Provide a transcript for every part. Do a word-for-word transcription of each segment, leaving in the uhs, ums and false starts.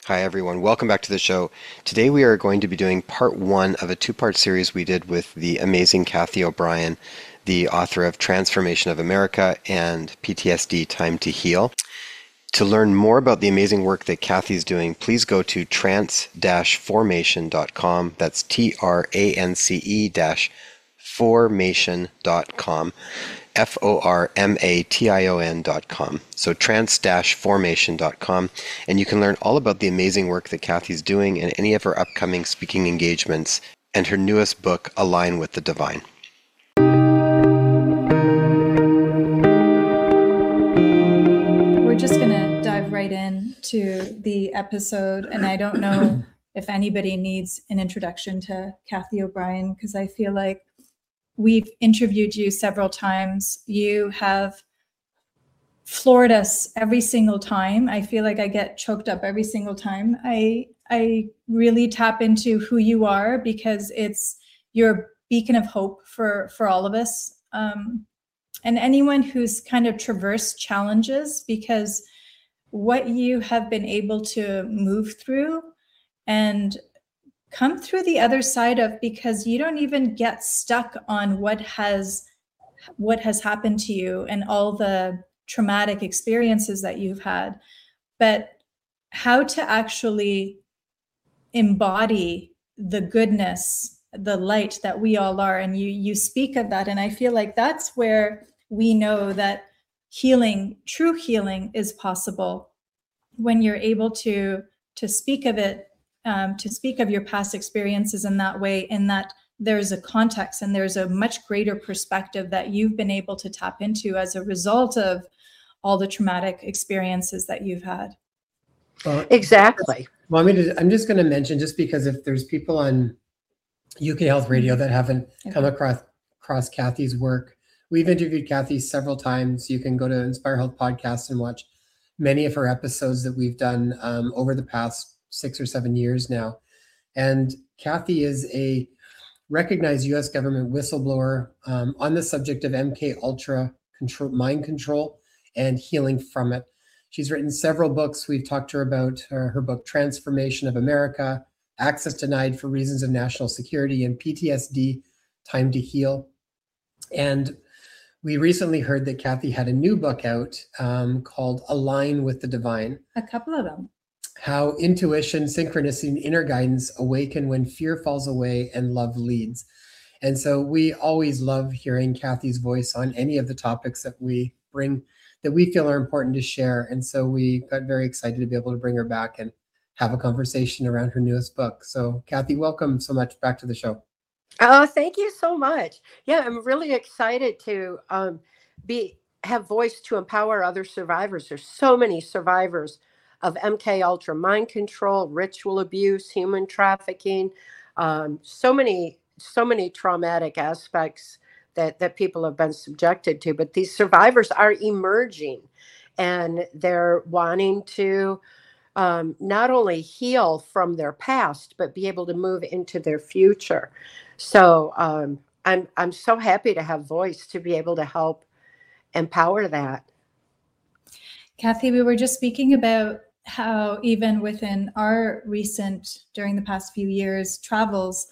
Hi, everyone. Welcome back to the show. Today we are going to be doing part one of a two-part series we did with the amazing Kathy O'Brien, the author of Transformation of America and P T S D Time to Heal. To learn more about the amazing work that Kathy's doing, please go to trance dash formation dot com. That's T R A N C E dash formation dot com. F O R M A T I O N dot com. So trance dash formation dot com. And you can learn all about the amazing work that Kathy's doing and any of her upcoming speaking engagements and her newest book, Align with the Divine. We're just going to dive right in to the episode. And I don't know if anybody needs an introduction to Kathy O'Brien, because I feel like we've interviewed you several times. You have floored us every single time. I feel like I get choked up every single time. I I really tap into who you are because it's your beacon of hope for, for all of us. Um, and anyone who's kind of traversed challenges, because what you have been able to move through and come through the other side of, because you don't even get stuck on what has what has happened to you and all the traumatic experiences that you've had, but how to actually embody the goodness, the light that we all are. And you you speak of that, and I feel like that's where we know that healing, true healing, is possible when you're able to to speak of it. Um, to speak of your past experiences in that way, in that there's a context and there's a much greater perspective that you've been able to tap into as a result of all the traumatic experiences that you've had. Well, Exactly. well, I mean, I'm just going to mention, just because if there's people on U K Health Radio that haven't Okay. come across, across Kathy's work, we've interviewed Kathy several times. You can go to Inspire Health Podcast and watch many of her episodes that we've done um, over the past six or seven years now. And Kathy is a recognized U S government whistleblower um, on the subject of M K Ultra control, mind control and healing from it. She's written several books. We've talked to her about her, her book, Transformation of America, Access Denied for Reasons of National Security, and P T S D, Time to Heal. And we recently heard that Kathy had a new book out um, called Align with the Divine. A couple of them. How intuition, synchronicity, and inner guidance awaken when fear falls away and love leads. And so we always love hearing Kathy's voice on any of the topics that we bring, that we feel are important to share. And so we got very excited to be able to bring her back and have a conversation around her newest book. So Kathy, welcome so much back to the show. Oh, thank you so much. Yeah, I'm really excited to um, be have voice to empower other survivors. There's so many survivors of M K Ultra, mind control, ritual abuse, human trafficking, um, so many, so many traumatic aspects that, that people have been subjected to. But these survivors are emerging, and they're wanting to um, not only heal from their past, but be able to move into their future. So um, I'm I'm so happy to have voice to be able to help empower that. Kathy, we were just speaking about how even within our recent, during the past few years, travels,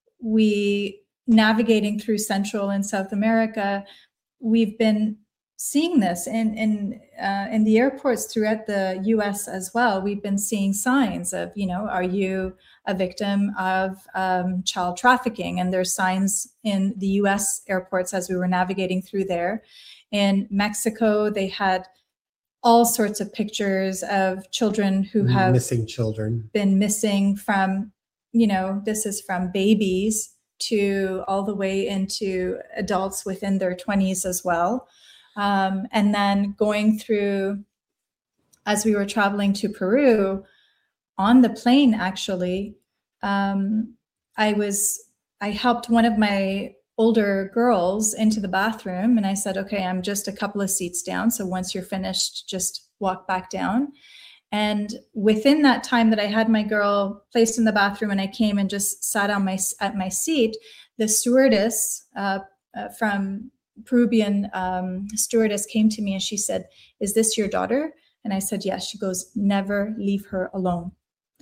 we navigating through Central and South America, we've been seeing this in in uh, in the airports throughout the U S as well. We've been seeing signs of, you know, are you a victim of um, child trafficking? And there's signs in the U S airports as we were navigating through there. In Mexico, they had all sorts of pictures of children who have Missing children. been missing from, you know, this is from babies to all the way into adults within their twenties as well. Um, and then going through, as we were traveling to Peru, on the plane, actually, um, I was, I helped one of my older girls into the bathroom, and I said, okay, I'm just a couple of seats down. So once you're finished, just walk back down. And within that time that I had my girl placed in the bathroom and I came and just sat on my, at my seat, the stewardess uh, uh, from Peruvian um, stewardess came to me and she said, is this your daughter? And I said, yes. She goes, never leave her alone.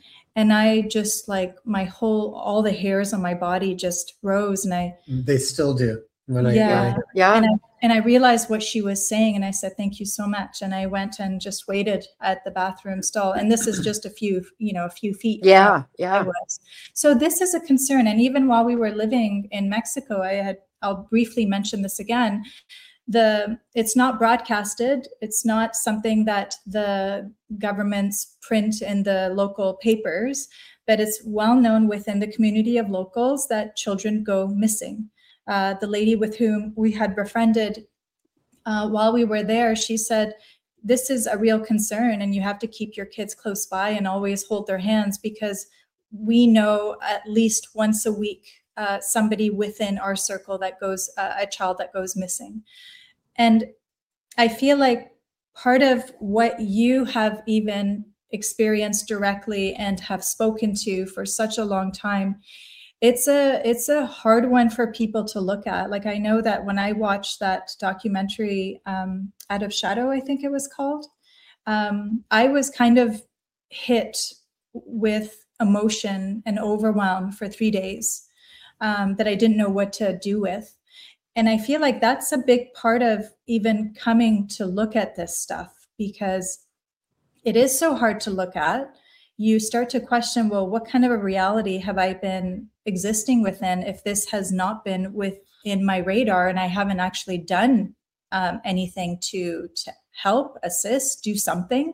And I just like my whole, all the hairs on my body just rose. And I, They still do. When I, yeah. when I Yeah. And I, and I realized what she was saying. And I said, thank you so much. And I went and just waited at the bathroom stall. And this is just a few, you know, a few feet. from Yeah. where I Yeah. was. So this is a concern. And even while we were living in Mexico, I had, I'll briefly mention this again. The it's not broadcasted. It's not something that the governments print in the local papers, but it's well known within the community of locals that children go missing. Uh, the lady with whom we had befriended uh, while we were there, she said, this is a real concern and you have to keep your kids close by and always hold their hands, because we know at least once a week uh, somebody within our circle that goes, uh, a child that goes missing. And I feel like part of what you have even experienced directly and have spoken to for such a long time, it's a it's a hard one for people to look at. Like, I know that when I watched that documentary, um, Out of Shadow, I think it was called, um, I was kind of hit with emotion and overwhelm for three days um, that I didn't know what to do with. And I feel like that's a big part of even coming to look at this stuff, because it is so hard to look at. You start to question, well, what kind of a reality have I been existing within if this has not been within my radar and I haven't actually done um, anything to, to help, assist, do something.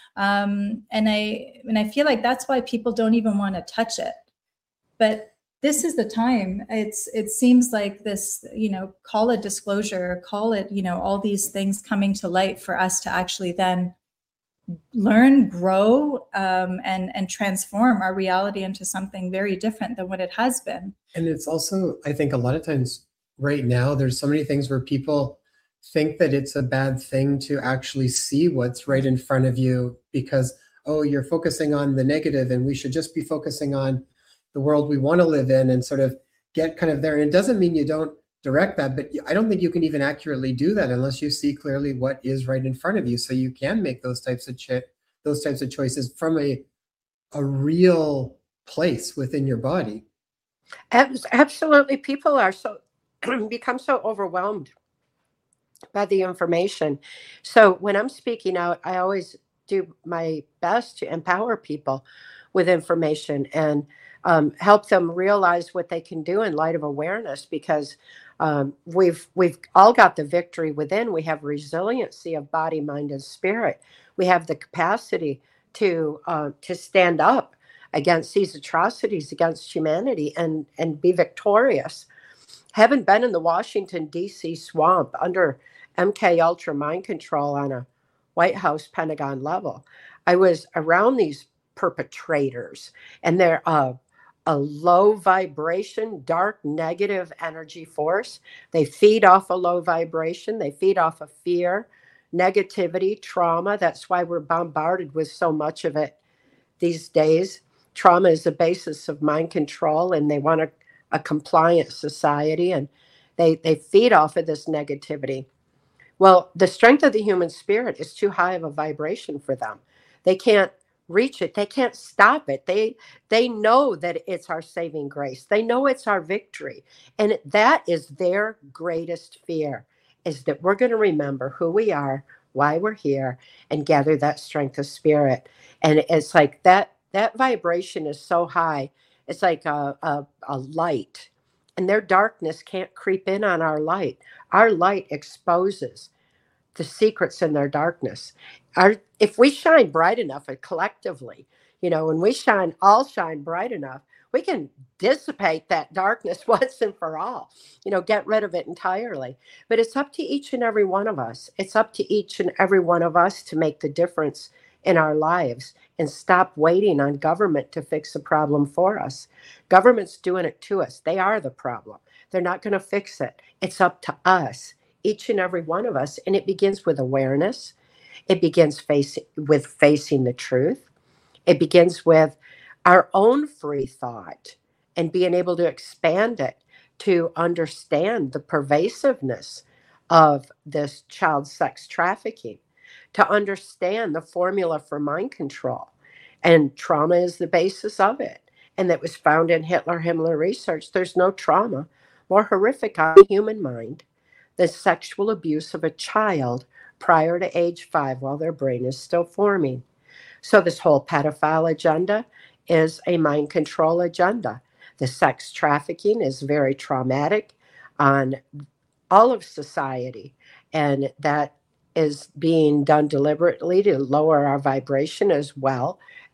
Um, and I and I feel like that's why people don't even want to touch it. But this is the time. It's it seems like this, you know, call it disclosure, call it, you know, all these things coming to light for us to actually then learn, grow, um, and and transform our reality into something very different than what it has been. And it's also, I think a lot of times right now, there's so many things where people think that it's a bad thing to actually see what's right in front of you because, oh, you're focusing on the negative and we should just be focusing on the world we want to live in and sort of get kind of there. And it doesn't mean you don't direct that, but I don't think you can even accurately do that unless you see clearly what is right in front of you. So you can make those types of ch- those types of choices from a a real place within your body. Absolutely. People are so become so overwhelmed by the information. So when I'm speaking out, I always do my best to empower people with information and um, help them realize what they can do in light of awareness, because um, we've we've all got the victory within. We have resiliency of body, mind, and spirit. We have the capacity to uh, to stand up against these atrocities against humanity and and be victorious. Having been in the Washington, D C swamp under M K Ultra mind control on a White House Pentagon level, I was around these perpetrators, and they're uh, a low vibration, dark, negative energy force. They feed off a low vibration. They feed off of fear, negativity, trauma. That's why we're bombarded with so much of it these days. Trauma is the basis of mind control, and they want a, a compliant society, and they, they feed off of this negativity. Well, the strength of the human spirit is too high of a vibration for them. They can't reach it. They can't stop it. They they know that it's our saving grace. They know it's our victory. And that is their greatest fear, is that we're going to remember who we are, why we're here, and gather that strength of spirit. And it's like that that vibration is so high. It's like a, a, a light. And their darkness can't creep in on our light. Our light exposes the secrets in their darkness. Our, if we shine bright enough and collectively, you know, when we shine, all shine bright enough, we can dissipate that darkness once and for all, you know, get rid of it entirely. But it's up to each and every one of us. It's up to each and every one of us to make the difference in our lives and stop waiting on government to fix the problem for us. Government's doing it to us. They are the problem. They're not going to fix it. It's up to us, each and every one of us. And it begins with awareness. It begins face, with facing the truth. It begins with our own free thought and being able to expand it to understand the pervasiveness of this child sex trafficking, to understand the formula for mind control, And trauma is the basis of it. And that was found in Hitler Himmler research. There's no trauma more horrific on the human mind than sexual abuse of a child prior to age five while their brain is still forming. So this whole pedophile agenda is a mind control agenda. The sex trafficking is very traumatic on all of society, and that is being done deliberately to lower our vibration as well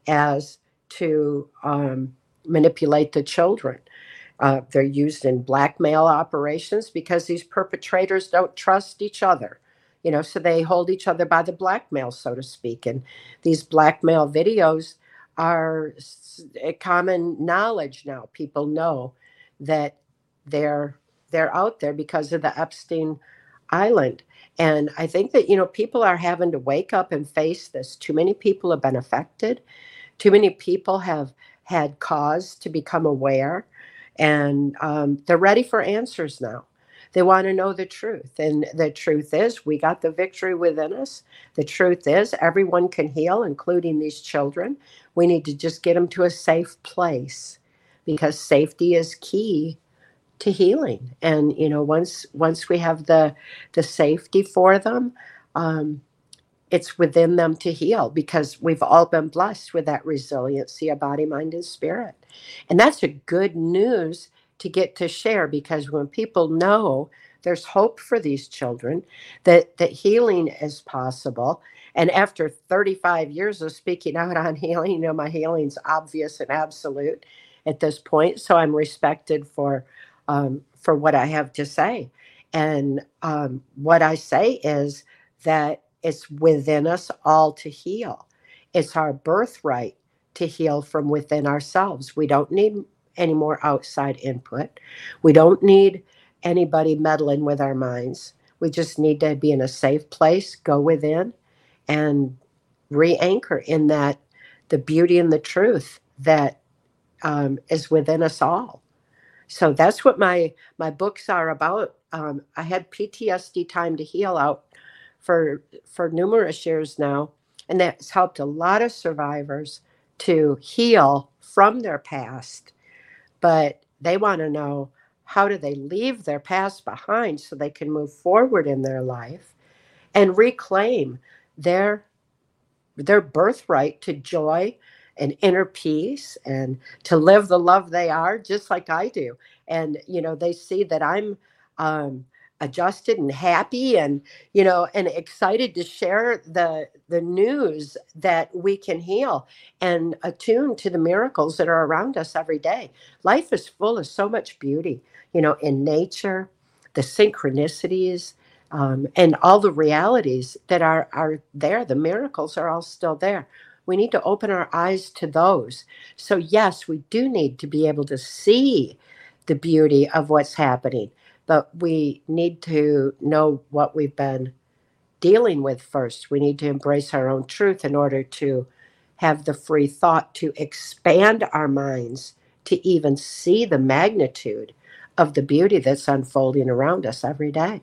as to um, manipulate the children. Uh, they're used in blackmail operations because these perpetrators don't trust each other, you know, so they hold each other by the blackmail, so to speak. And these blackmail videos are a common knowledge now. People know that they're they're out there because of the Epstein Island. And I think that, you know, people are having to wake up and face this. Too many people have been affected. Too many people have had cause to become aware. And um, they're ready for answers now. They want to know the truth. And the truth is, we got the victory within us. The truth is, everyone can heal, including these children. We need to just get them to a safe place, because safety is key to healing. And, you know, once once we have the the safety for them, um, it's within them to heal, because we've all been blessed with that resiliency of body, mind, and spirit. And that's a good news to get to share, because when people know there's hope for these children, that, that healing is possible. And after thirty-five years of speaking out on healing, you know, my healing's obvious and absolute at this point. So I'm respected for um, for what I have to say. And um, what I say is that it's within us all to heal. It's our birthright to heal from within ourselves. We don't need any more outside input. We don't need anybody meddling with our minds. We just need to be in a safe place, go within, and re-anchor in that, the beauty and the truth that um, is within us all. So that's what my my books are about. Um, I had P T S D Time to Heal out for for numerous years now, and that's helped a lot of survivors to heal from their past. But they want to know, how do they leave their past behind so they can move forward in their life and reclaim their their birthright to joy and inner peace, and to live the love they are, just like I do. And, you know, they see that I'm um, adjusted and happy, and, you know, and excited to share the, the news that we can heal and attune to the miracles that are around us every day. Life is full of so much beauty, you know, in nature, the synchronicities, um, and all the realities that are, are there. The miracles are all still there. We need to open our eyes to those. So yes, we do need to be able to see the beauty of what's happening, but we need to know what we've been dealing with first. We need to embrace our own truth in order to have the free thought to expand our minds to even see the magnitude of the beauty that's unfolding around us every day.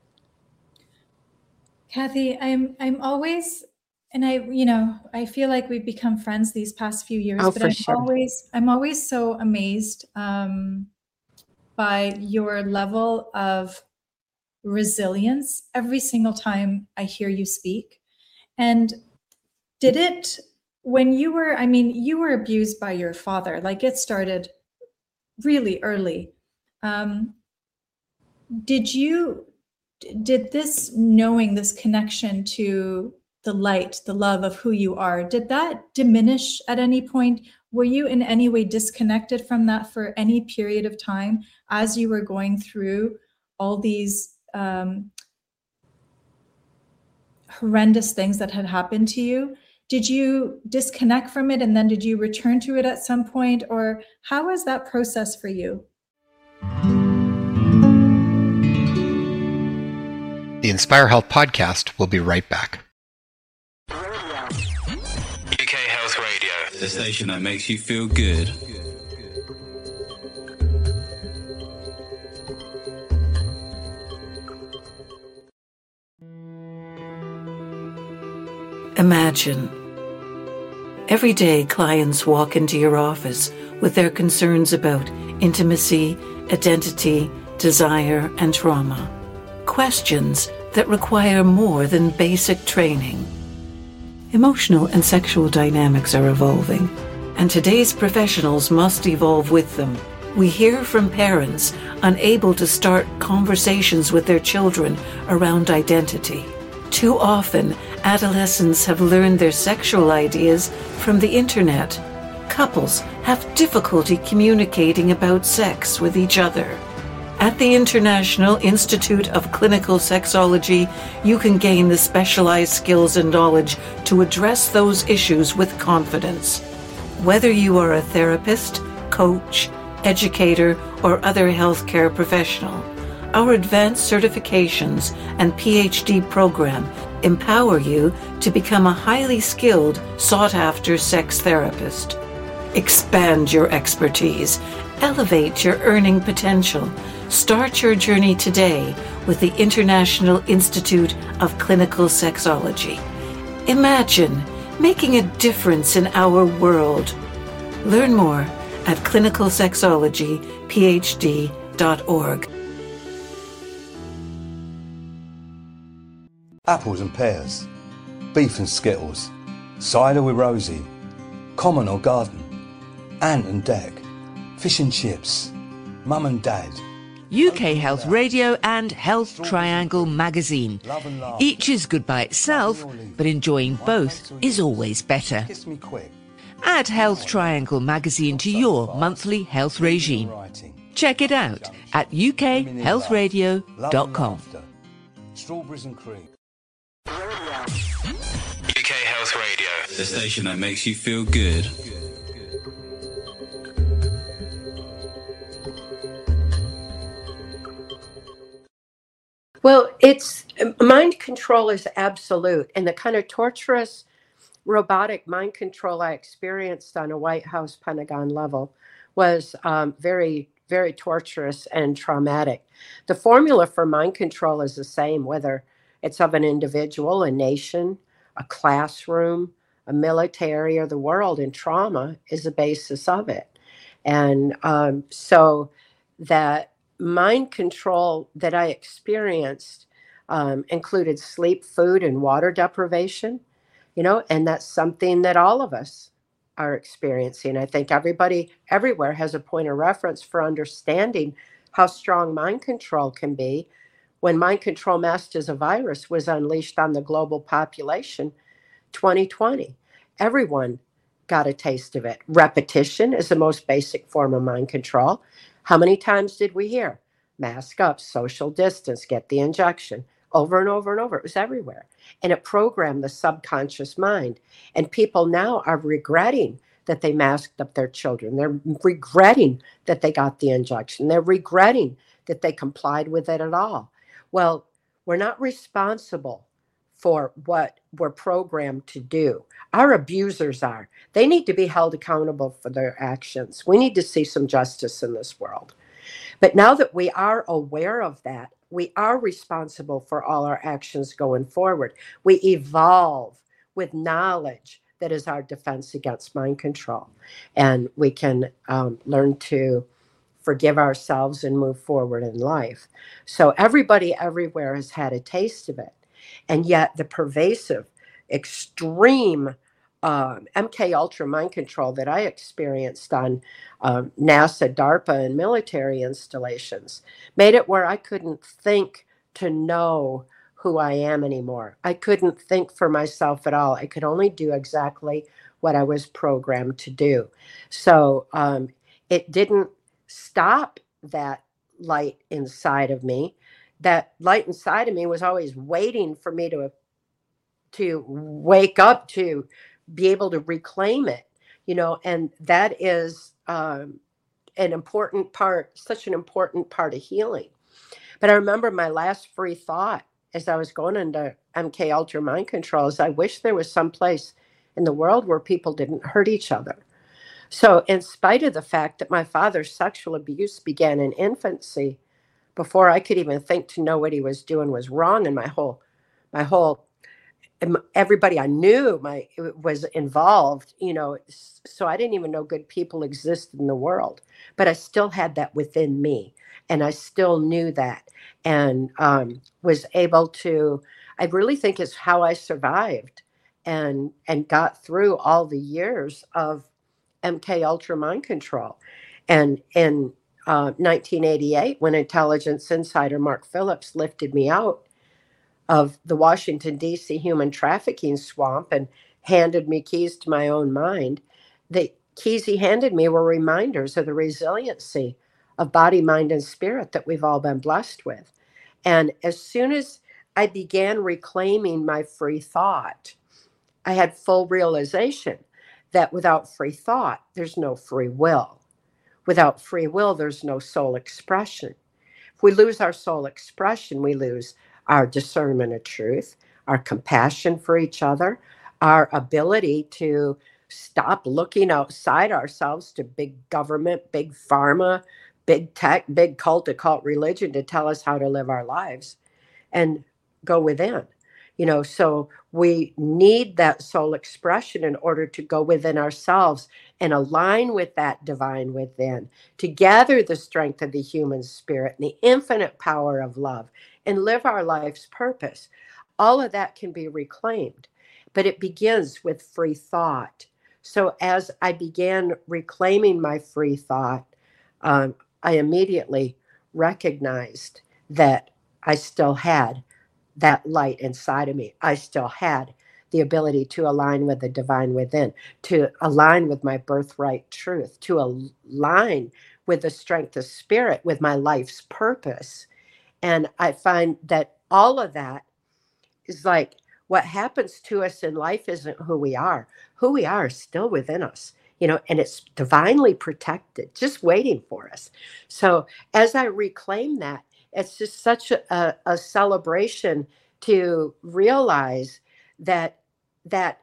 Kathy, I'm I'm always, and I, you know, I feel like we've become friends these past few years, Oh, but for I'm sure. always I'm always so amazed um, by your level of resilience every single time I hear you speak. And did it, when you were, I mean, you were abused by your father, like it started really early. Um, did you, did this knowing, this connection to the light, the love of who you are, did that diminish at any point? Were you in any way disconnected from that for any period of time as you were going through all these um, horrendous things that had happened to you? Did you disconnect from it and then did you return to it at some point? Or how was that process for you? The Inspire Health podcast will be right back. U K Health Radio, the station that makes you feel good. Imagine Every day, clients walk into your office with their concerns about intimacy, identity, desire, and trauma. Questions that require more than basic training. Emotional and sexual dynamics are evolving, and today's professionals must evolve with them. We hear from parents unable to start conversations with their children around identity. Too often, adolescents have learned their sexual ideas from the internet. Couples have difficulty communicating about sex with each other. At the International Institute of Clinical Sexology, you can gain the specialized skills and knowledge to address those issues with confidence. Whether you are a therapist, coach, educator, or other healthcare professional, our advanced certifications and P H D program empower you to become a highly skilled, sought-after sex therapist. Expand your expertise, elevate your earning potential. Start your journey today with the International Institute of Clinical Sexology. Imagine making a difference in our world. Learn more at clinical sexology p h d dot org. Apples and pears, beef and skittles, cider with Rosie, common or garden, ant and deck, fish and chips, mum and dad. U K Health Radio and Health Triangle magazine. Each is good by itself, but enjoying both is always better. Kiss me quick. Add Health Triangle magazine to your monthly health regime. Check it out at u k health radio dot com. Strawberries and cream. U K Health Radio, the station that makes you feel good. Well, it's mind control is absolute, and the kind of torturous robotic mind control I experienced on a White House Pentagon level was um, very, very torturous and traumatic. The formula for mind control is the same, whether it's of an individual, a nation, a classroom, a military, or the world, and trauma is the basis of it. And um, so that mind control that I experienced um, included sleep, food, and water deprivation, you know, and that's something that all of us are experiencing. I think everybody everywhere has a point of reference for understanding how strong mind control can be. When mind control masked as a virus was unleashed on the global population, twenty twenty, everyone got a taste of it. Repetition is the most basic form of mind control. How many times did we hear? Mask up, social distance, get the injection. Over and over and over. It was everywhere. And it programmed the subconscious mind. And people now are regretting that they masked up their children. They're regretting that they got the injection. They're regretting that they complied with it at all. Well, we're not responsible for what we're programmed to do. Our abusers are. They need to be held accountable for their actions. We need to see some justice in this world. But now that we are aware of that, we are responsible for all our actions going forward. We evolve with knowledge that is our defense against mind control. And we can um, learn to forgive ourselves and move forward in life. So everybody everywhere has had a taste of it. And yet the pervasive, extreme um, M K Ultra mind control that I experienced on um, NASA, DARPA, and military installations made it where I couldn't think to know who I am anymore. I couldn't think for myself at all. I could only do exactly what I was programmed to do. So um, it didn't stop that light inside of me. That light inside of me was always waiting for me to to wake up, to be able to reclaim it, you know, and that is um, an important part, such an important part of healing. But I remember my last free thought as I was going into M K Ultra Mind Control is I wish there was some place in the world where people didn't hurt each other. So in spite of the fact that my father's sexual abuse began in infancy, before I could even think to know what he was doing was wrong, and my whole, my whole everybody I knew my was involved, you know, so I didn't even know good people existed in the world, but I still had that within me, and I still knew that, and um, was able to. I really think it's how I survived, and and got through all the years of M K Ultra mind control, and in uh, nineteen eighty-eight, when Intelligence Insider Mark Phillips lifted me out of the Washington, D C human trafficking swamp and handed me keys to my own mind, the keys he handed me were reminders of the resiliency of body, mind, and spirit that we've all been blessed with. And as soon as I began reclaiming my free thought, I had full realization that without free thought, there's no free will. Without free will, there's no soul expression. If we lose our soul expression, we lose our discernment of truth, our compassion for each other, our ability to stop looking outside ourselves to big government, big pharma, big tech, big cult, occult religion to tell us how to live our lives, and go within. You know, so we need that soul expression in order to go within ourselves and align with that divine within, to gather the strength of the human spirit and the infinite power of love and live our life's purpose. All of that can be reclaimed, but it begins with free thought. So as I began reclaiming my free thought, um, I immediately recognized that I still had that light inside of me. I still had the ability to align with the divine within, to align with my birthright truth, to align with the strength of spirit, with my life's purpose. And I find that all of that is like what happens to us in life isn't who we are. Who we are is still within us, you know, and it's divinely protected, just waiting for us. So as I reclaim that, it's just such a, a celebration to realize that that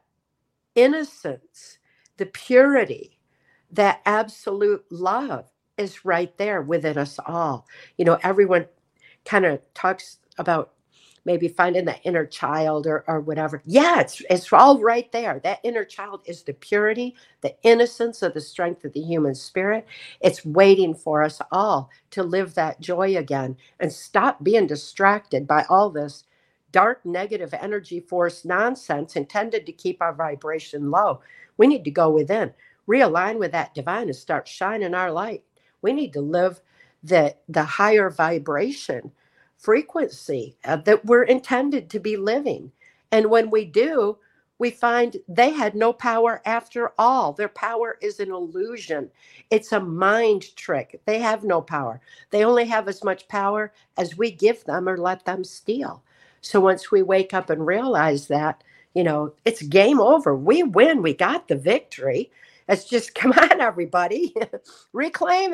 innocence, the purity, that absolute love is right there within us all. You know, everyone kind of talks about maybe finding that inner child or, or whatever. Yeah, it's it's all right there. That inner child is the purity, the innocence of the strength of the human spirit. It's waiting for us all to live that joy again and stop being distracted by all this dark, negative energy force nonsense intended to keep our vibration low. We need to go within, realign with that divine and start shining our light. We need to live the, the higher vibration frequency uh, that we're intended to be living. And when we do, we find they had no power after all. Their power is an illusion. It's a mind trick. They have no power. They only have as much power as we give them or let them steal. So once we wake up and realize that, you know, it's game over. We win. We got the victory. It's just, come on, everybody, reclaim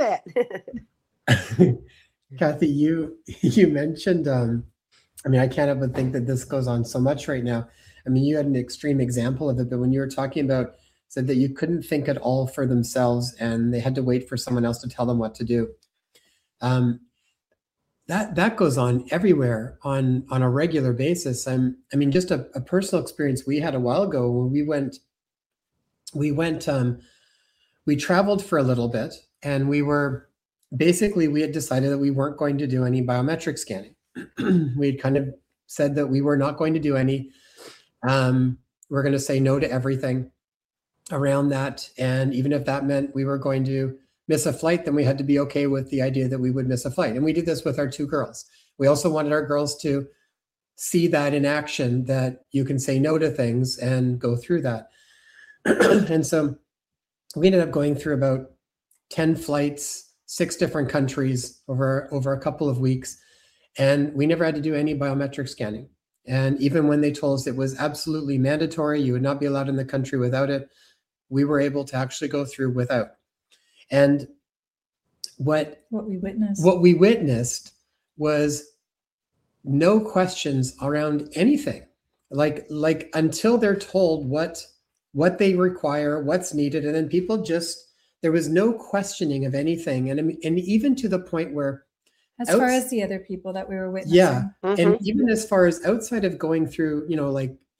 it. Kathy, you you mentioned, um, I mean, I can't help but think that this goes on so much right now. I mean, you had an extreme example of it, but when you were talking about, said that you couldn't think at all for themselves and they had to wait for someone else to tell them what to do. Um, that that goes on everywhere on, on a regular basis. I'm, I mean, just a, a personal experience we had a while ago when we went, we went, um, we traveled for a little bit and we were, basically, we had decided that we weren't going to do any biometric scanning. We had kind of said that we were not going to do any. Um, we're going to say no to everything around that. And even if that meant we were going to miss a flight, then we had to be okay with the idea that we would miss a flight. And we did this with our two girls. We also wanted our girls to see that in action, that you can say no to things and go through that. And so we ended up going through about ten flights, six different countries over, over a couple of weeks. And we never had to do any biometric scanning. And even when they told us it was absolutely mandatory, you would not be allowed in the country without it, we were able to actually go through without. And what, what we witnessed, what we witnessed was no questions around anything. Like, like until they're told what, what they require, what's needed. And then people just, there was no questioning of anything. And, and even to the point where, as far as the other people that we were witnessing. Yeah. Mm-hmm. And even as far as outside of going through, you know, like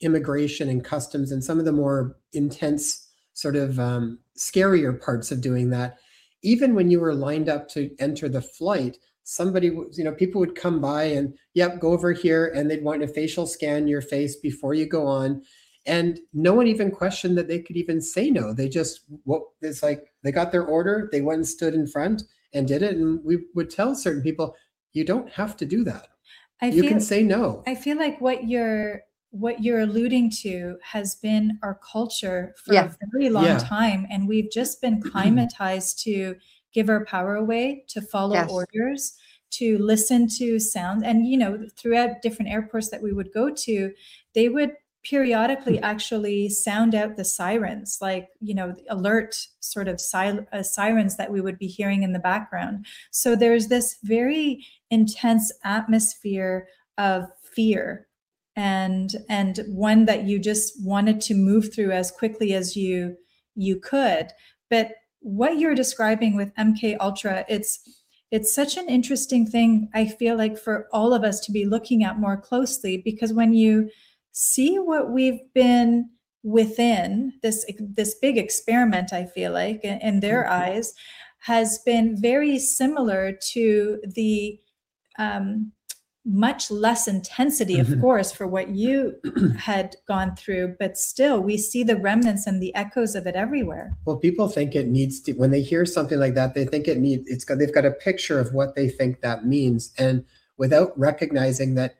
immigration and customs and some of the more intense sort of um, scarier parts of doing that, even when you were lined up to enter the flight, somebody, you know, people would come by and, yep, go over here, and they'd want to facial scan your face before you go on. And no one even questioned that they could even say no. They just, what it's like, they got their order, they went and stood in front and did it. And we would tell certain people, you don't have to do that. I you feel, can say no. I feel like what you're what you're alluding to has been our culture for Yeah. a very long Yeah. time. And we've just been climatized to give our power away, to follow Yes. orders, to listen to sound. And, you know, throughout different airports that we would go to, they would periodically actually sound out the sirens, like, you know, alert sort of sil- uh, sirens that we would be hearing in the background. So there's this very intense atmosphere of fear, and and one that you just wanted to move through as quickly as you you could. But what you're describing with M K Ultra, it's it's such an interesting thing, I feel like, for all of us to be looking at more closely, because when you see what we've been within, this this big experiment, I feel like, in, in their Mm-hmm. eyes, has been very similar to the um, much less intensity, of Mhm. course, for what you had gone through, but still we see the remnants and the echoes of it everywhere. Well, people think it needs to, when they hear something like that, they think it needs, it's got, they've got a picture of what they think that means. And without recognizing that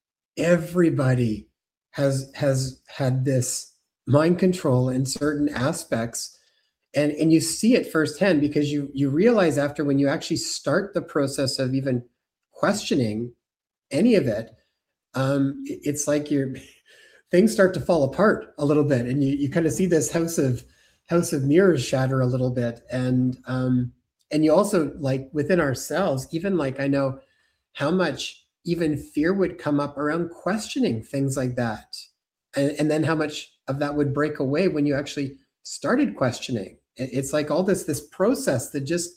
everybody has, has had this mind control in certain aspects. And, and you see it firsthand, because you, you realize after, when you actually start the process of even questioning any of it, um, it- it's like you're, things start to fall apart a little bit, and you, you kind of see this house of house of mirrors shatter a little bit. And um, and you also, like, within ourselves, even, like, I know how much even fear would come up around questioning things like that, and, and then how much of that would break away when you actually started questioning. It- It's like all this this process that just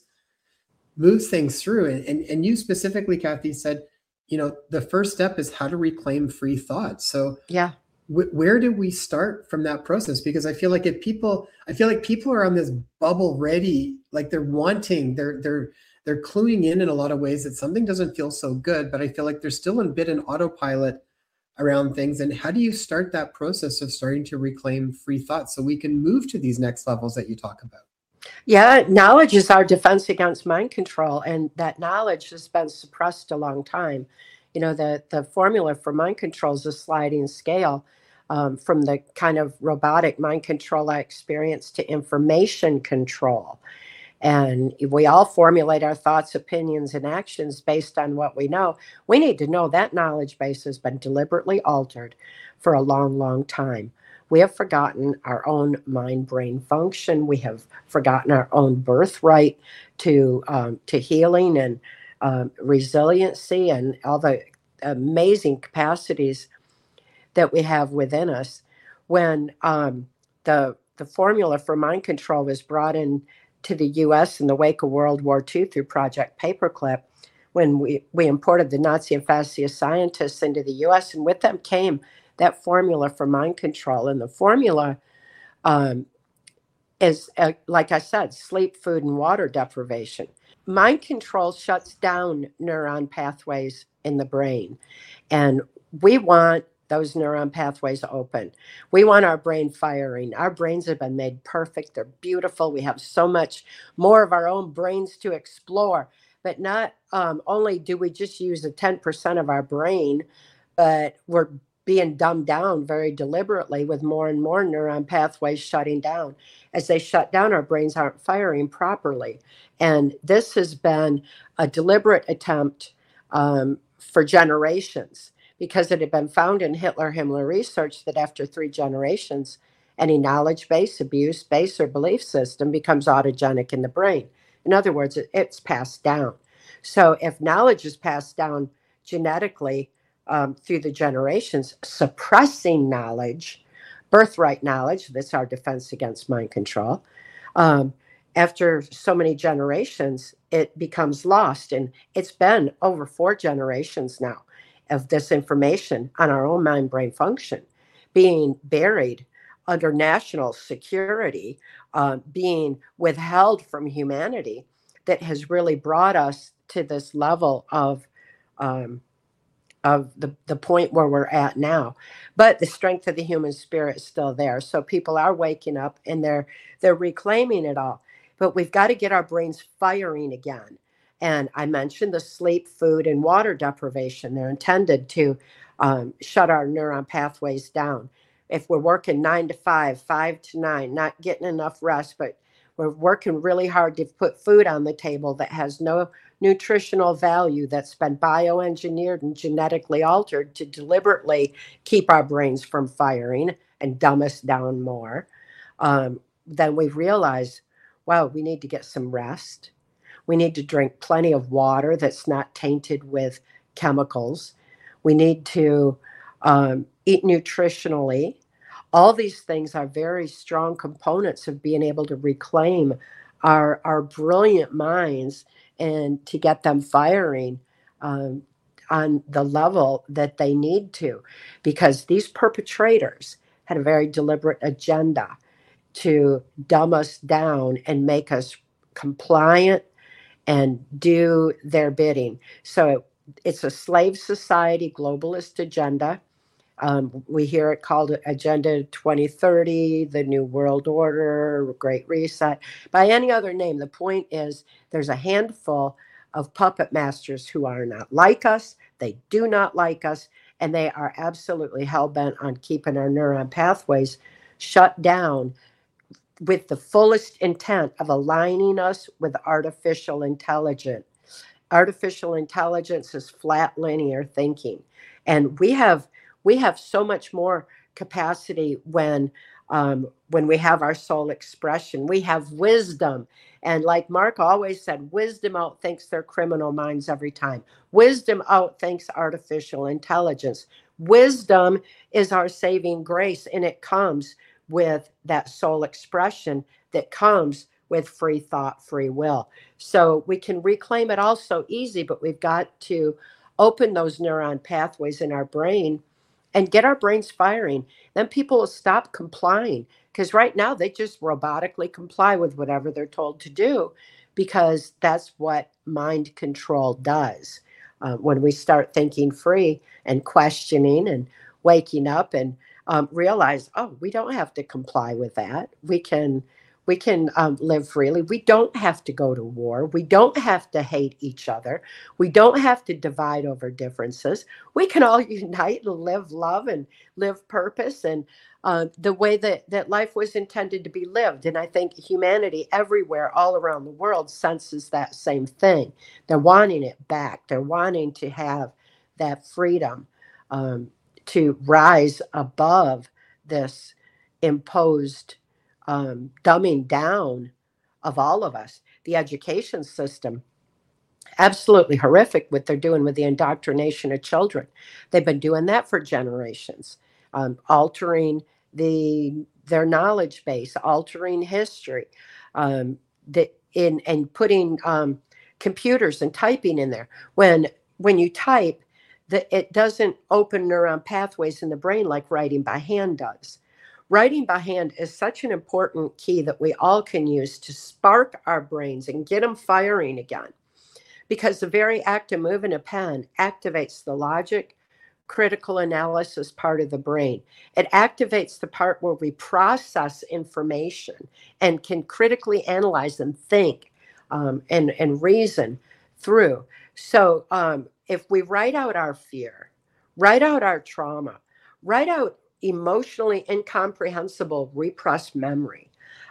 moves things through. And, and and you specifically, Kathy, said, you know, the first step is how to reclaim free thought. So Yeah. wh- where do we start from that process? Because I feel like if people, I feel like people are on this bubble ready, like they're wanting, they're they're they're cluing in in a lot of ways that something doesn't feel so good, but I feel like they're still a bit in autopilot around things. And how do you start that process of starting to reclaim free thought so we can move to these next levels that you talk about? Yeah, knowledge is our defense against mind control, and that knowledge has been suppressed a long time. You know, the the formula for mind control is a sliding scale, um, from the kind of robotic mind control I experienced to information control. And we all formulate our thoughts, opinions, and actions based on what we know. We need to know that knowledge base has been deliberately altered for a long, long time. We have forgotten our own mind brain function. We have forgotten our own birthright to, um, to healing and um, resiliency and all the amazing capacities that we have within us. When um, the, the formula for mind control was brought in to the U S in the wake of World War Two through Project Paperclip, when we, we imported the Nazi and fascist scientists into the U S, and with them came that formula for mind control. And the formula um, is, uh, like I said, sleep, food, and water deprivation. Mind control shuts down neuron pathways in the brain. And we want those neuron pathways open. We want our brain firing. Our brains have been made perfect. They're beautiful. We have so much more of our own brains to explore. But not um, only do we just use a ten percent of our brain, but we're being dumbed down very deliberately with more and more neuron pathways shutting down. As they shut down, our brains aren't firing properly. And this has been a deliberate attempt um, for generations, because it had been found in Hitler Himmler research that after three generations, any knowledge base, abuse base, or belief system becomes autogenic in the brain. In other words, it, it's passed down. So if knowledge is passed down genetically um, through the generations, suppressing knowledge, birthright knowledge, that's our defense against mind control, um, after so many generations, it becomes lost. And it's been over four generations now of this information on our own mind brain function being buried under national security, uh, being withheld from humanity, that has really brought us to this level of um, of the, the point where we're at now. But the strength of the human spirit is still there. So people are waking up and they're they're reclaiming it all. But we've got to get our brains firing again. And I mentioned the sleep, food, and water deprivation. They're intended to um, shut our neuron pathways down. If we're working nine to five, five to nine, not getting enough rest, but we're working really hard to put food on the table that has no nutritional value, that's been bioengineered and genetically altered to deliberately keep our brains from firing and dumb us down more, um, then we realize, wow, we need to get some rest. We need to drink plenty of water that's not tainted with chemicals. We need to um, eat nutritionally. All these things are very strong components of being able to reclaim our, our brilliant minds and to get them firing um, on the level that they need to. Because these perpetrators had a very deliberate agenda to dumb us down and make us compliant and do their bidding. So it's a slave society globalist agenda. Um, we hear it called Agenda twenty thirty, the New World Order, Great Reset, by any other name. The point is there's a handful of puppet masters who are not like us. They do not like us, and they are absolutely hell-bent on keeping our neuron pathways shut down with the fullest intent of aligning us with artificial intelligence. Artificial intelligence is flat linear thinking, and we have we have so much more capacity when um, when we have our soul expression. We have wisdom, and like Mark always said, wisdom outthinks their criminal minds every time. Wisdom outthinks artificial intelligence. Wisdom is our saving grace, and it comes with that soul expression that comes with free thought, free will. So we can reclaim it all so easy, but we've got to open those neuron pathways in our brain and get our brains firing. Then people will stop complying, because right now they just robotically comply with whatever they're told to do, because that's what mind control does. Uh, when we start thinking free and questioning and waking up and um, realize, oh, we don't have to comply with that. We can We can um, live freely. We don't have to go to war. We don't have to hate each other. We don't have to divide over differences. We can all unite and live love and live purpose and uh, the way that, that life was intended to be lived. And I think humanity everywhere, all around the world, senses that same thing. They're wanting it back. They're wanting to have that freedom um, to rise above this imposed Um, dumbing down of all of us. The education system, absolutely horrific what they're doing with the indoctrination of children. They've been doing that for generations, um, altering the their knowledge base, altering history, um, the, in and putting um, computers and typing in there. When when you type, the, it doesn't open neuron pathways in the brain like writing by hand does. Writing by hand is such an important key that we all can use to spark our brains and get them firing again. Because the very act of moving a pen activates the logic, critical analysis part of the brain. It activates the part where we process information and can critically analyze and think um, and, and reason through. So um, if we write out our fear, write out our trauma, write out emotionally incomprehensible repressed memory,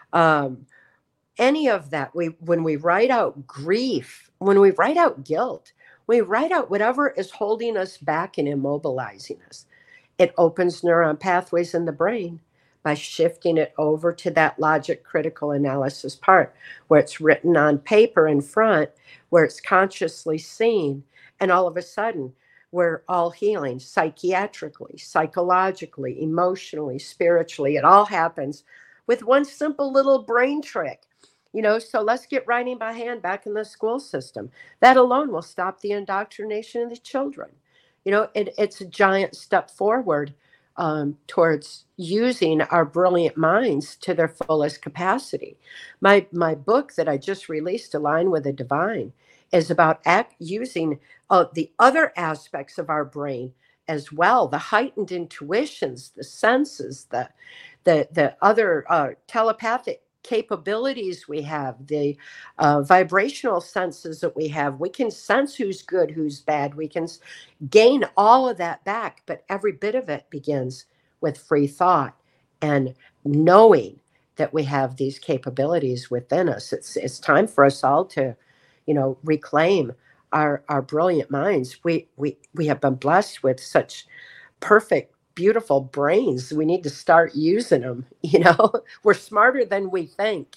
um, any of that, we when we write out grief, when we write out guilt, we write out whatever is holding us back and immobilizing us. It opens neuron pathways in the brain by shifting it over to that logic critical analysis part where it's written on paper in front, where it's consciously seen, and all of a sudden we're all healing psychiatrically, psychologically, emotionally, spiritually. It all happens with one simple little brain trick. You know, so let's get writing by hand back in the school system. That alone will stop the indoctrination of the children. You know, it, it's a giant step forward um, towards using our brilliant minds to their fullest capacity. My my book that I just released, Align with the Divine, is about act, using uh, the other aspects of our brain as well, the heightened intuitions, the senses, the the the other uh, telepathic capabilities we have, the uh, vibrational senses that we have. We can sense who's good, who's bad. We can s- gain all of that back, but every bit of it begins with free thought and knowing that we have these capabilities within us. It's it's time for us all to, you know, reclaim our our brilliant minds. We we we have been blessed with such perfect, beautiful brains. We need to start using them. You know, we're smarter than we think.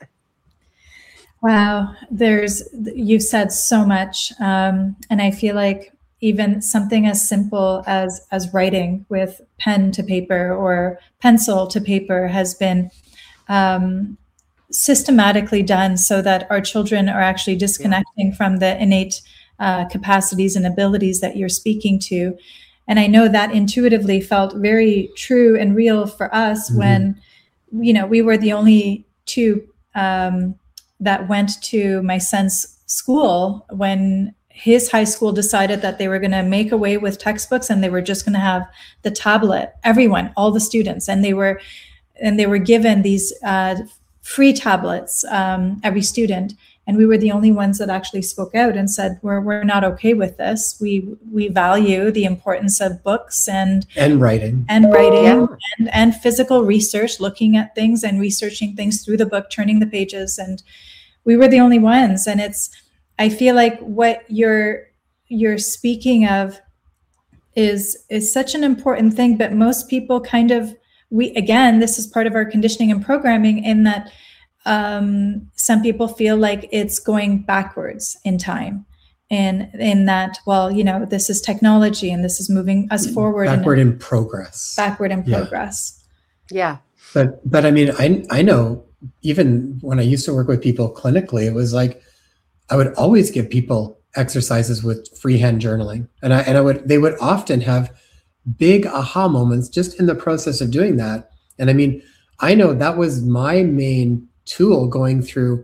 Wow, there's you've said so much, um, and I feel like even something as simple as as writing with pen to paper or pencil to paper has been um, systematically done so that our children are actually disconnecting from the innate uh, capacities and abilities that you're speaking to. And I know that intuitively felt very true and real for us mm-hmm. when, you know, we were the only two um, that went to my son's school when his high school decided that they were going to make away with textbooks and they were just going to have the tablet, everyone, all the students. And they were, and they were given these uh, free tablets, um, every student. And we were the only ones that actually spoke out and said, we're, we're not okay with this. We, we value the importance of books and, and writing and writing yeah. and, and physical research, looking at things and researching things through the book, turning the pages. And we were the only ones. And it's, I feel like what you're you're speaking of is is such an important thing, but most people kind of, we again, this is part of our conditioning and programming in that um, some people feel like it's going backwards in time, and in that, well, you know, this is technology and this is moving us forward. Backward in, in progress. Backward in yeah. progress. Yeah. But but I mean, I I know even when I used to work with people clinically, it was like, I would always give people exercises with freehand journaling. And I and I would they would often have big aha moments just in the process of doing that. And I mean, I know that was my main tool going through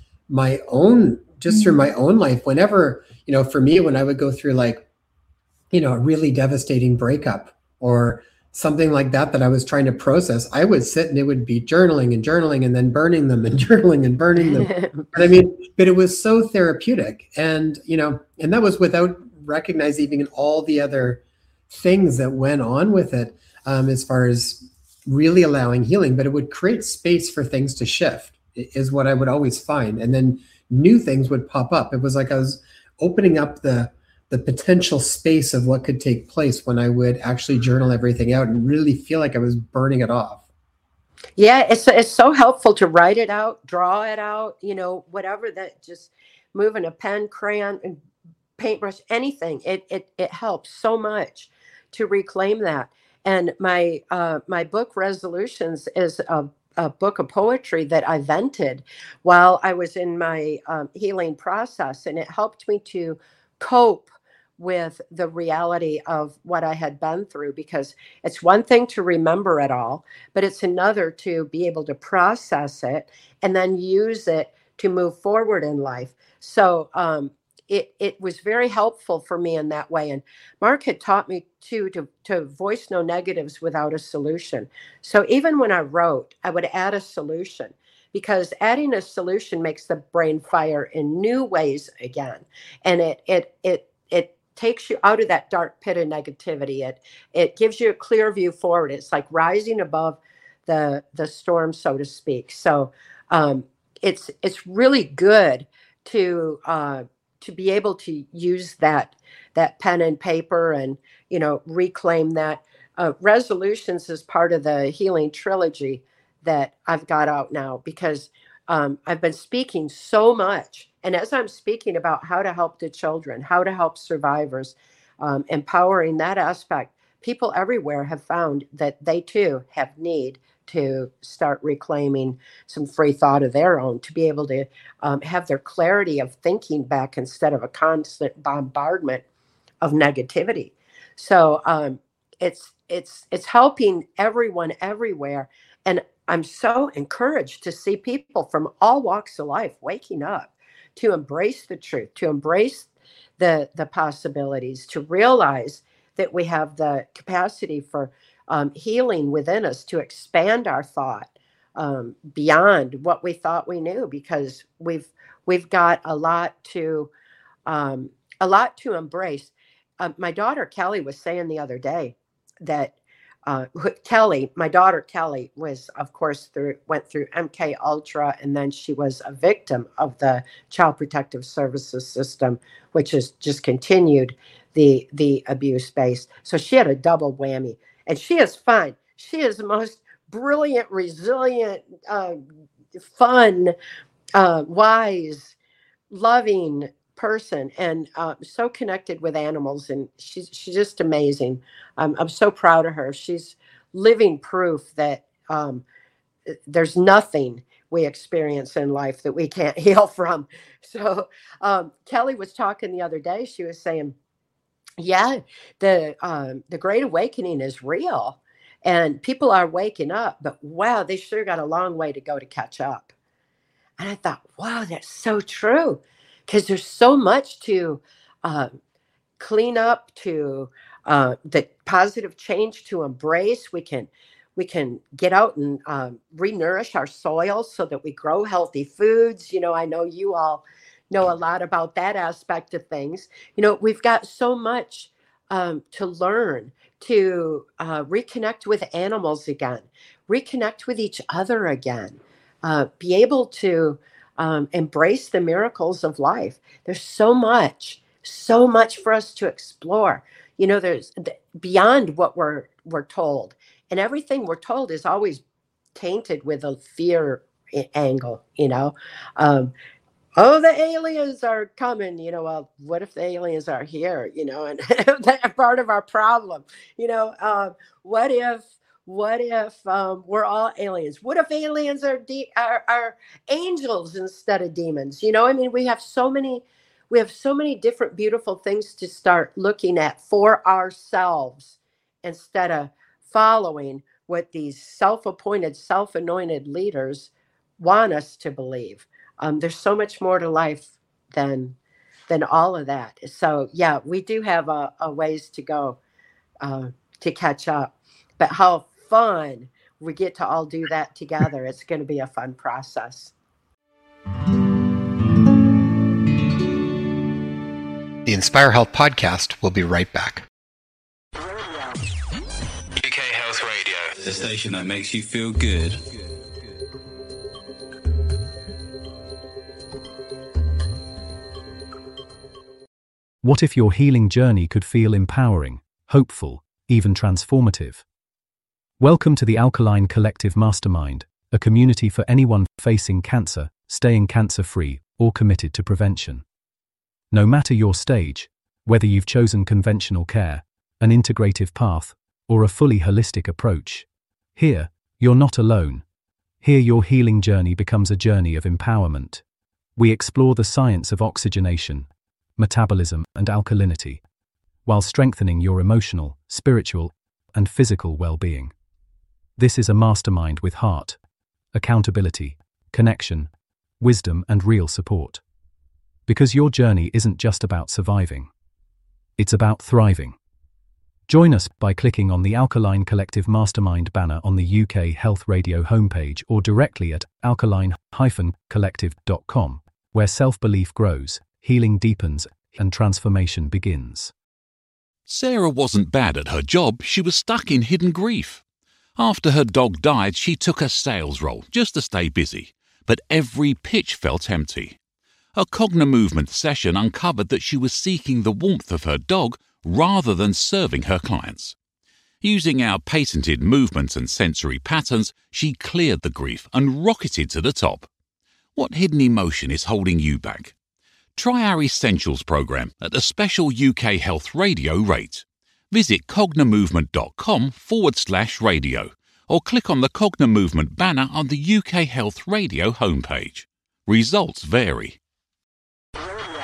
my own, just mm-hmm. through my own life. Whenever, you know, for me, when I would go through like, you know, a really devastating breakup or something like that that I was trying to process, I would sit and it would be journaling and journaling and then burning them and journaling and burning them. And I mean, but it was so therapeutic. And, you know, and that was without recognizing even all the other things that went on with it, um, as far as really allowing healing. But it would create space for things to shift, is what I would always find. And then new things would pop up. It was like I was opening up the the potential space of what could take place when I would actually journal everything out and really feel like I was burning it off. Yeah, it's it's so helpful to write it out, draw it out, you know, whatever, that just moving a pen, crayon, and paintbrush, anything. It it it helps so much to reclaim that. And my uh, my book Resolutions is a, a book of poetry that I vented while I was in my um, healing process, and it helped me to cope with the reality of what I had been through, because it's one thing to remember it all, but it's another to be able to process it and then use it to move forward in life. So um, it it was very helpful for me in that way. And Mark had taught me too to, to voice no negatives without a solution. So even when I wrote, I would add a solution, because adding a solution makes the brain fire in new ways again. And it it it it takes you out of that dark pit of negativity. It it gives you a clear view forward. It's like rising above the the storm, so to speak. So um, it's it's really good to uh, to be able to use that that pen and paper and, you know, reclaim that. Uh, Resolutions is part of the healing trilogy that I've got out now, because um, I've been speaking so much. And as I'm speaking about how to help the children, how to help survivors, um, empowering that aspect, people everywhere have found that they too have need to start reclaiming some free thought of their own, to be able to um, have their clarity of thinking back instead of a constant bombardment of negativity. So um, it's it's it's helping everyone everywhere. And I'm so encouraged to see people from all walks of life waking up to embrace the truth, to embrace the the possibilities, to realize that we have the capacity for um, healing within us, to expand our thought um, beyond what we thought we knew, because we've we've got a lot to um, a lot to embrace. Uh, my daughter Kelly was saying the other day that uh, Kelly, my daughter Kelly, was of course through went through M K Ultra, and then she was a victim of the Child Protective Services system, which has just continued the the abuse base. So she had a double whammy, and she is fine. She is the most brilliant, resilient, uh, fun, uh, wise, loving person, and uh, so connected with animals, and she's she's just amazing. Um, I'm so proud of her. She's living proof that um, there's nothing we experience in life that we can't heal from. So um, Kelly was talking the other day. She was saying, yeah, the um, the Great Awakening is real, and people are waking up, but wow, they sure got a long way to go to catch up. And I thought, wow, that's so true, because there's so much to uh, clean up, to uh, the positive change to embrace. We can we can get out and um, re-nourish our soil so that we grow healthy foods. You know, I know you all know a lot about that aspect of things. You know, we've got so much um, to learn, to uh, reconnect with animals again, reconnect with each other again, uh, be able to um, embrace the miracles of life. There's so much, so much for us to explore. You know, there's beyond what we're we're told, and everything we're told is always tainted with a fear angle. You know. Um, Oh, the aliens are coming, you know, well, what if the aliens are here, you know, and they're part of our problem, you know, uh, what if, what if um, we're all aliens? What if aliens are, de- are, are angels instead of demons? You know, I mean, we have so many, we have so many different beautiful things to start looking at for ourselves instead of following what these self-appointed, self-anointed leaders want us to believe. Um, there's so much more to life than than all of that. So yeah, we do have a, a ways to go uh, to catch up. But how fun we get to all do that together. It's going to be a fun process. The Inspire Health podcast will be right back. U K Health Radio, the station that makes you feel good. What if your healing journey could feel empowering, hopeful, even transformative? Welcome to the Alkaline Collective Mastermind, a community for anyone facing cancer, staying cancer-free, or committed to prevention. No matter your stage, whether you've chosen conventional care, an integrative path, or a fully holistic approach, here, you're not alone. Here your healing journey becomes a journey of empowerment. We explore the science of oxygenation, metabolism, and alkalinity, while strengthening your emotional, spiritual, and physical well-being. This is a mastermind with heart, accountability, connection, wisdom, and real support. Because your journey isn't just about surviving. It's about thriving. Join us by clicking on the Alkaline Collective Mastermind banner on the U K Health Radio homepage or directly at alkaline dash collective dot com, where self-belief grows, healing deepens, and transformation begins. Sarah wasn't bad at her job, she was stuck in hidden grief. After her dog died, she took a sales role just to stay busy, but every pitch felt empty. A Cognimovement session uncovered that she was seeking the warmth of her dog rather than serving her clients. Using our patented movements and sensory patterns, she cleared the grief and rocketed to the top. What hidden emotion is holding you back? Try our Essentials program at a special U K Health Radio rate. Visit cognimovement.com forward slash radio or click on the Cognimovement banner on the U K Health Radio homepage. Results vary. U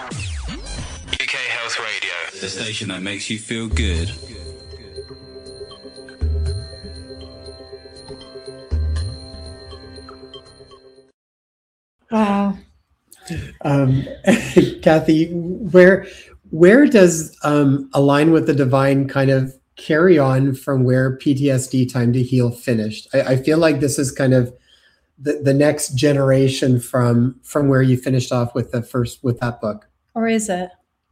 K Health Radio, the station that makes you feel good. Wow. Um, Kathy, where where does um, Align with the Divine kind of carry on from where P T S D Time to Heal finished? I, I feel like this is kind of the, the next generation from from where you finished off with the first with that book. Or is it?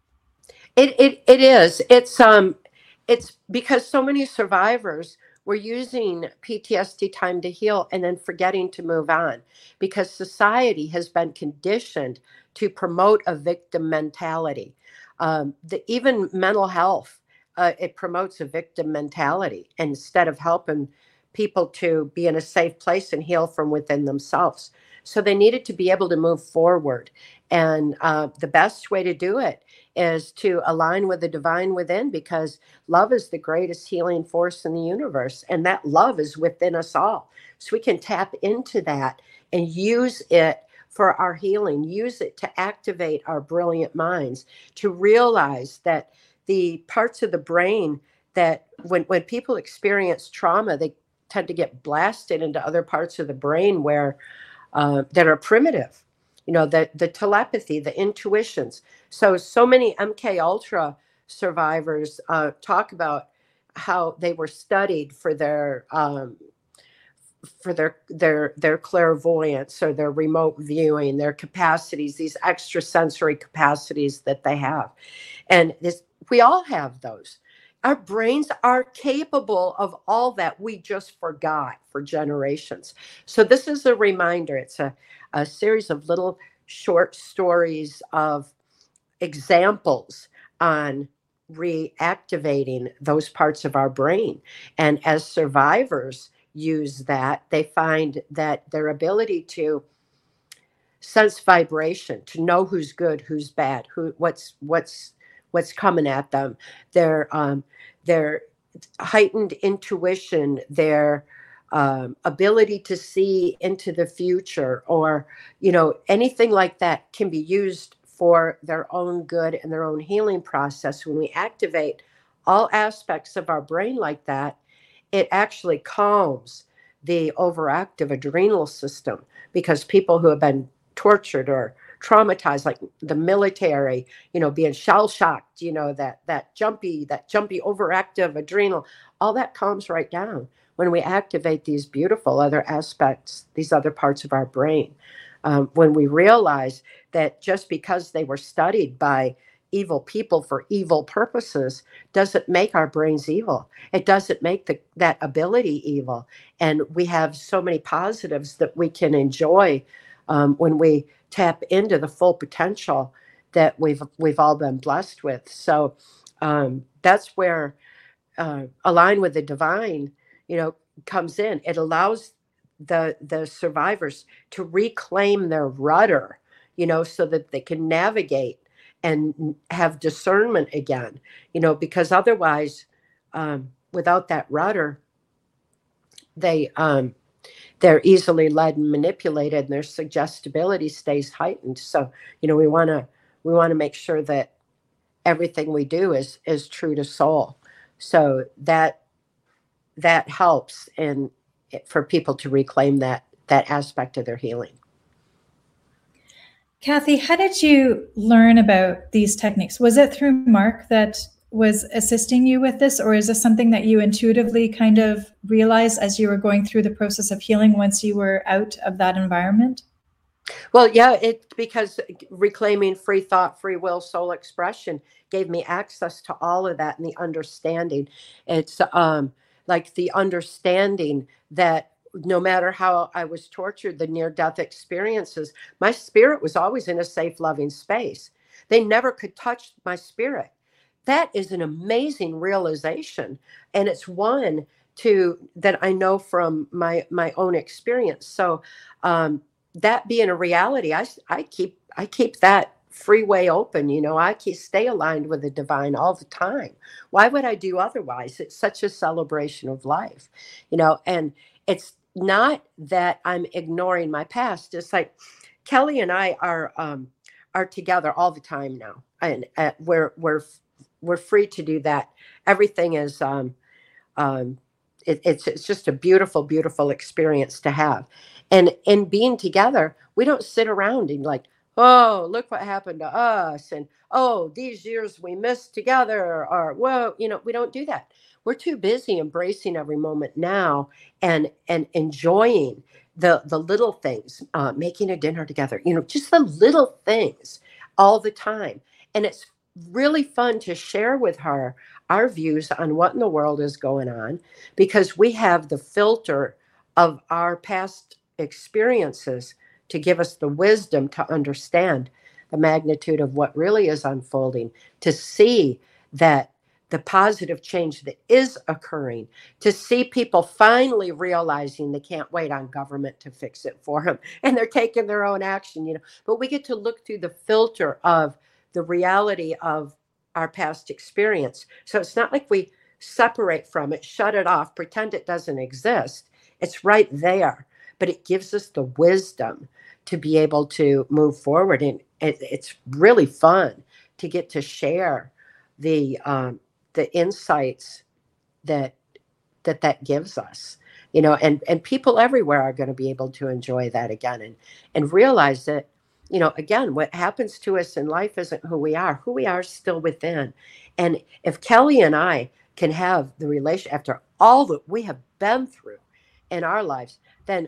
It it it is. It's um it's because so many survivors were using P T S D Time to Heal and then forgetting to move on because society has been conditioned to promote a victim mentality. Um, the, even mental health, uh, it promotes a victim mentality instead of helping people to be in a safe place and heal from within themselves. So they needed to be able to move forward. And uh, the best way to do it is to align with the divine within, because love is the greatest healing force in the universe. And that love is within us all. So we can tap into that and use it for our healing, use it to activate our brilliant minds, to realize that the parts of the brain that when, when people experience trauma, they tend to get blasted into other parts of the brain where uh, that are primitive. You know, the, the telepathy, the intuitions. So, so many M K Ultra survivors uh, talk about how they were studied for their um, for their their their clairvoyance or their remote viewing, their capacities, these extrasensory capacities that they have. And this, we all have those. Our brains are capable of all that. We just forgot for generations. So this is a reminder. It's a, a series of little short stories of examples on reactivating those parts of our brain. And as survivors use that, they find that their ability to sense vibration, to know who's good, who's bad, who what's what's what's coming at them, their um, their heightened intuition, their um, ability to see into the future, or you know anything like that, can be used for their own good and their own healing process. When we activate all aspects of our brain like that, it actually calms the overactive adrenal system, because people who have been tortured or traumatized, like the military, you know, being shell shocked, you know, that that jumpy, that jumpy overactive adrenal, all that calms right down when we activate these beautiful other aspects, these other parts of our brain. Um, when we realize that just because they were studied by evil people for evil purposes doesn't make our brains evil. It doesn't make the, that ability evil. And we have so many positives that we can enjoy um, when we tap into the full potential that we've we've all been blessed with. So um, that's where uh, Align with the Divine, you know, comes in. It allows the the survivors to reclaim their rudder, you know, so that they can navigate and have discernment again, you know, because otherwise, um, without that rudder, they um, they're easily led and manipulated, and their suggestibility stays heightened. So, you know, we want to we want to make sure that everything we do is is true to soul. So that that helps in for people to reclaim that that aspect of their healing. Kathy, how did you learn about these techniques? Was it through Mark that was assisting you with this, or is this something that you intuitively kind of realized as you were going through the process of healing once you were out of that environment? Well, yeah, it because reclaiming free thought, free will, soul expression gave me access to all of that and the understanding. It's um, like the understanding that no matter how I was tortured, the near-death experiences, my spirit was always in a safe, loving space. They never could touch my spirit. That is an amazing realization. And it's one to that I know from my my own experience. So um, that being a reality, I, I keep I keep that freeway open. You know, I keep stay aligned with the divine all the time. Why would I do otherwise? It's such a celebration of life, you know, and it's not that I'm ignoring my past. It's like Kelly and I are um, are together all the time now, and uh, we're we're we're free to do that. Everything is um, um, it, it's it's just a beautiful, beautiful experience to have. And in being together, we don't sit around and like, oh, look what happened to us. And, oh, these years we missed together. Or, well, you know, we don't do that. We're too busy embracing every moment now and and enjoying the the little things, uh, making a dinner together, you know, just the little things all the time. And it's really fun to share with her our views on what in the world is going on, because we have the filter of our past experiences to give us the wisdom to understand the magnitude of what really is unfolding, to see that the positive change that is occurring, to see people finally realizing they can't wait on government to fix it for them, and they're taking their own action, you know. But we get to look through the filter of the reality of our past experience. So it's not like we separate from it, shut it off, pretend it doesn't exist. It's right there, but it gives us the wisdom to be able to move forward. And it, it's really fun to get to share the um, the insights that that that gives us, you know, and and people everywhere are going to be able to enjoy that again, and and realize that, you know, again, what happens to us in life isn't who we are. Who we are is still within. And if Kelly and I can have the relation after all that we have been through in our lives, then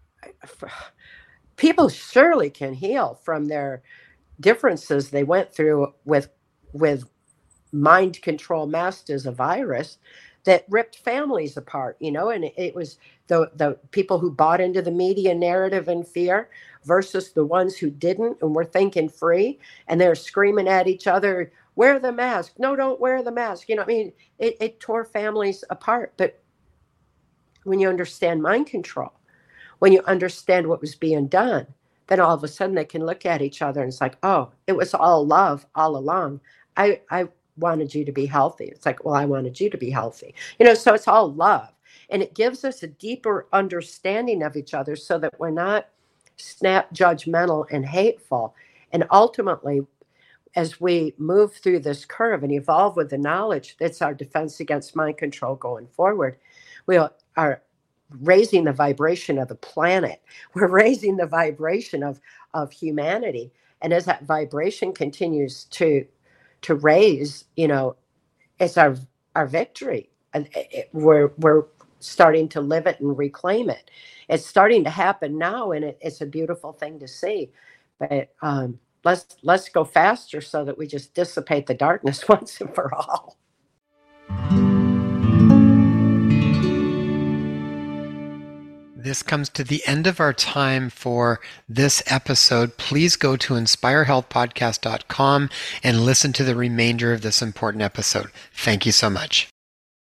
people surely can heal from their differences they went through with with mind control masked as a virus that ripped families apart, you know. And it, it was the the people who bought into the media narrative and fear versus the ones who didn't and were thinking free, and they're screaming at each other, wear the mask, no, don't wear the mask, you know. I mean, it, it tore families apart. But when you understand mind control, when you understand what was being done, then all of a sudden they can look at each other and it's like, oh, it was all love all along. I I wanted you to be healthy. It's like, well, I wanted you to be healthy. You know, so it's all love. And it gives us a deeper understanding of each other so that we're not snap judgmental and hateful. And ultimately, as we move through this curve and evolve with the knowledge that's our defense against mind control going forward, we are raising the vibration of the planet. We're raising the vibration of, of humanity. And as that vibration continues to to raise, you know, it's our our victory. And it, we're we're starting to live it and reclaim it. It's starting to happen now, and it, it's a beautiful thing to see. But um, let's let's go faster so that we just dissipate the darkness once and for all. This comes to the end of our time for this episode. Please go to inspire health podcast dot com and listen to the remainder of this important episode. Thank you so much.